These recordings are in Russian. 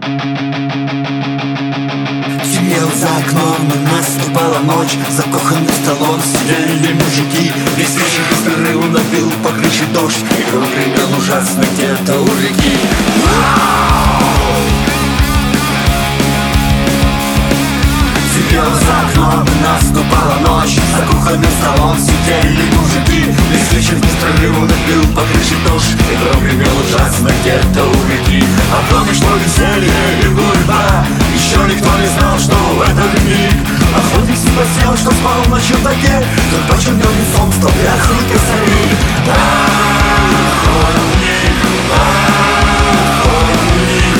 Темнел за окном, и наступала ночь. За кухонным столом сидели мужики. Весь вечер беспрерывно бил по крыше дождь, и гром гремел ужасно где-то у реки. Темнел за окном, и наступала ночь. За кухонным столом сидели мужики. Весь вечер беспрерывно бил по крыше дождь, и гром гремел ужасно где-то у реки. А в доме шло веселье и гурьба. Еще никто не знал, что в этот миг охотник не посел, что спал на чердаке. Тут почернел лицом стал дряхлый косарик. Охотник, охотник,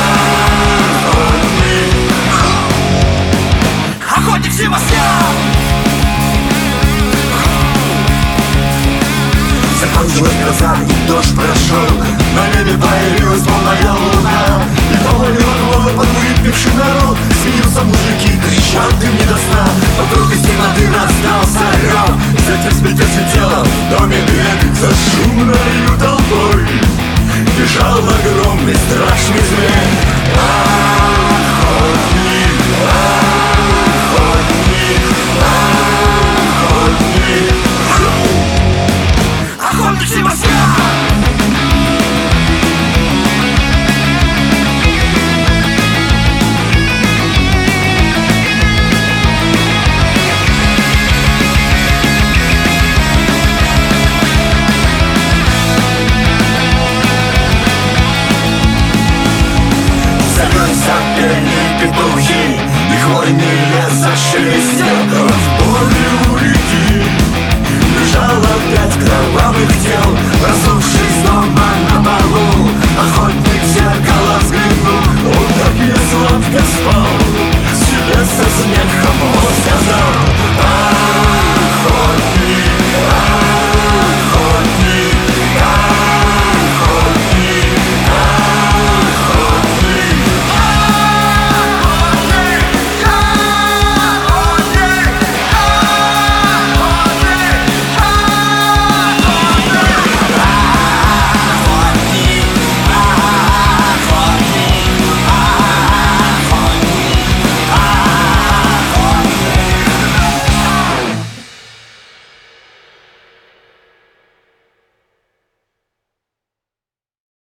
охотник. Охотник Себастьян! Закончилась гроза, и дождь прошел. На небе появилась полная луна, и повалила головы под выпивший народ. Смеются мужики, кричат им не до сна. Вокруг из темноты раздался рев. Затем сплетется тело в доме дверь. За шумною толпой бежал огромный страшный зверь. Охотник, охотник, охотник. Охотник Себастьян! Запели петухи, и хвойный лес зашелестел. В поле у реки лежало 5 кровавых тел, разувшись дома на полу. Охотник